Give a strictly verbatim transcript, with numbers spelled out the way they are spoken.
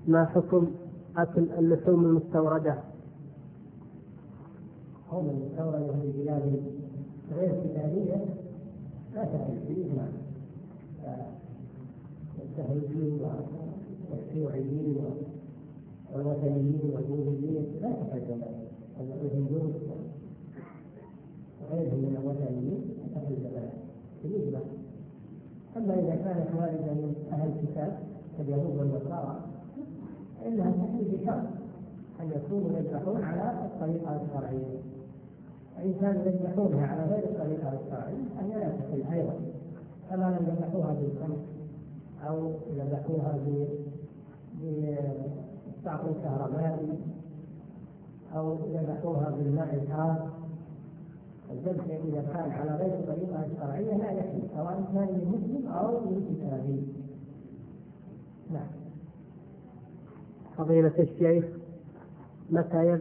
ما حكم أكل اللحوم المستوردة؟ هم المستوردة في البلاد غير كتابية لا تحل في الإجماع، السهيليين والشيوعيين والوثنيين واليهوديين لا تحل الهندوس وغيرهم من الوثنيين لا تحل في الإجماع. أما إذا كانت واردة من أهل الكتاب كاليهود والنصارى فإنها تحل بشرط أن يكونوا يذبحون على الطريقة الشرعية، وإن كانوا يذبحونها على غير الطريقة الشرعية فهي لا تحل أيضا، كما لم يذبحوها بالخمر أو يذبحوها بصعق كهربائي أو يذبحوها بالماء الحار. الذبح إذا كان على غير الطريقة الشرعية لا يحل، سواء كان لمسلم أو لكتابي. نعم. فضيلة الشيخ، متى